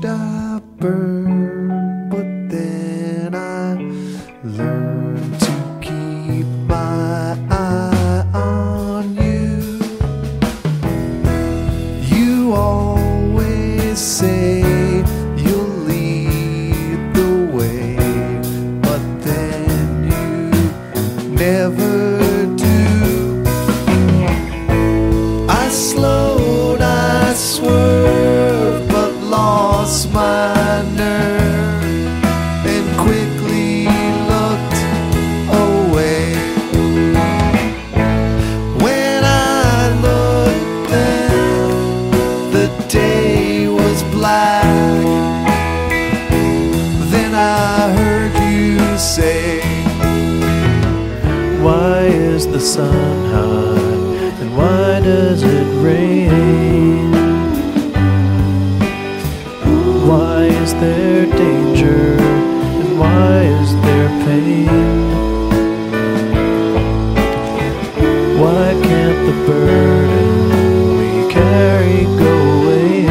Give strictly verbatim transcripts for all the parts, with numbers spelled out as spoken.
wished I burned, but then I learned to keep my eye on you. You always say you'll lead the way, but then you never do. I slowed, I swerved, but lost my nerve and quickly looked away. When I looked then, the day was black. Then I heard you say, why is the sun hot, and why does it rain? Why is there danger, and why is there pain? Why can't the burden we carry go away?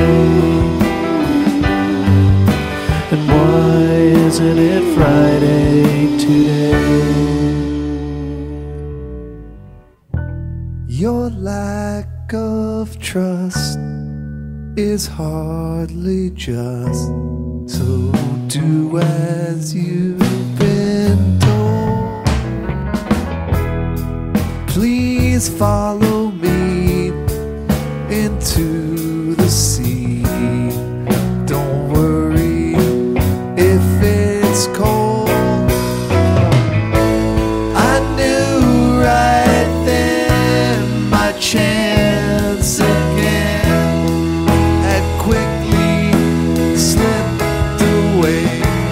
And why isn't it Friday today? your lack of trust is hardly just, so do as you've been told. Please follow me into the sea. Don't worry if it's cold. I knew right then my chance again had quickly slipped away.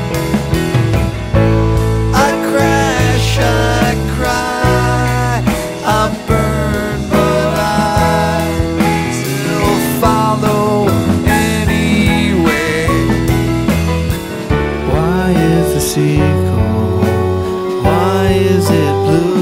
I crash, I cry, I burn, but I still follow anyway. Why is the sea cold? Why is it blue?